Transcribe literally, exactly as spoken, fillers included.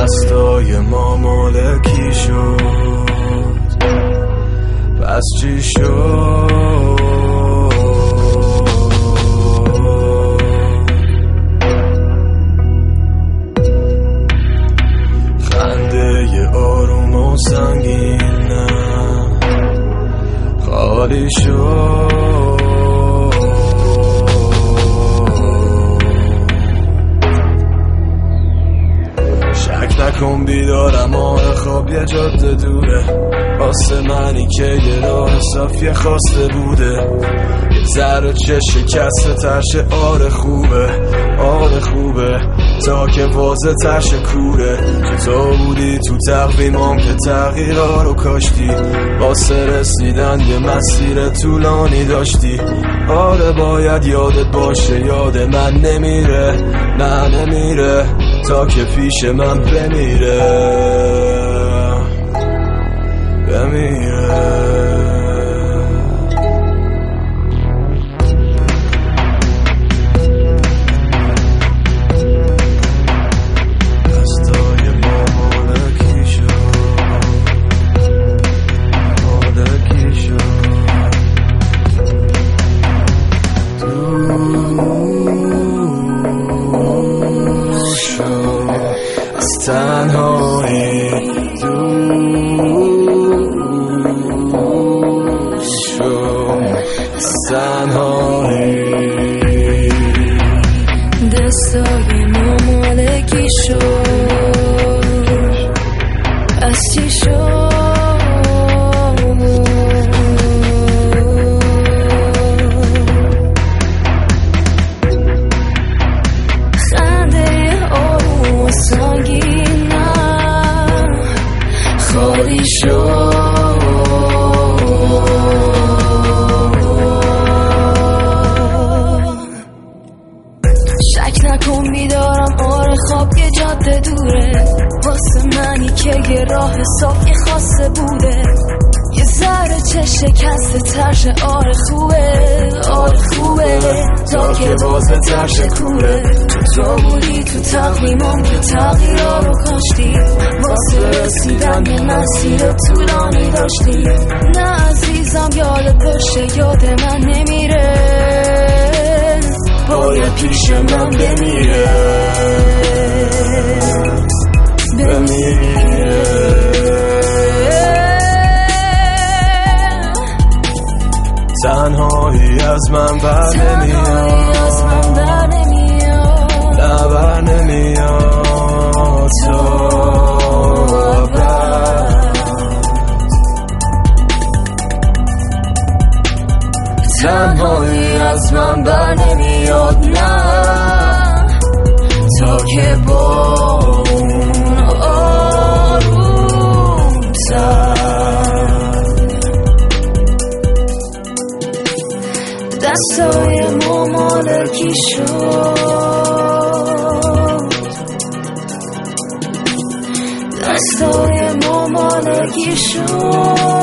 دستای ما مالکی شد، پس چی شد؟ خنده ی آروم و سنگین نه خالی شد. شک نکن بیدارم، آره خواب یه جاده دوره، واسه منی که یه راه صافی خواسته بوده. یه ذره چه شکسته ترشه، آره خوبه آره خوبه تا که واضح ترشه کوره. تو بودی تو تقویمام که تغییرها رو کاشتی، واسه رسیدن یه مسیر طولانی داشتی. آره باید یادت باشه یاد من نمیره، نه نمیره تا که پیش من بمیره بمیره. تنهایی دوش شم، از تنهایی دستای ما مالکی شد، از چی شد؟ خنده آروم و سنگین خالی شد. شک نکن بیدارم، آره خواب یه جاده دوره، واسه منی که یه راه صافی خاصه بوده. یه ذره چه شکسته ترشه، آره خوبه آره خوبه تا که واضح ترشه کوره. تو بودی تو تقویمام که تغییرها رو کاشتی، واسه رسیدن یه مسیر طولانی داشتی. نه عزیزم یادت باشه یاد من نمیره، باید پیش من بمیره بمیره. تنهایی از من بر نمیاد، نه بر نمیاد تا ابد. تنهایی از من بر نمیاد، نه تا که با اون آروم تر. دستای ما مالکی شد، دستای ما مالکی شد.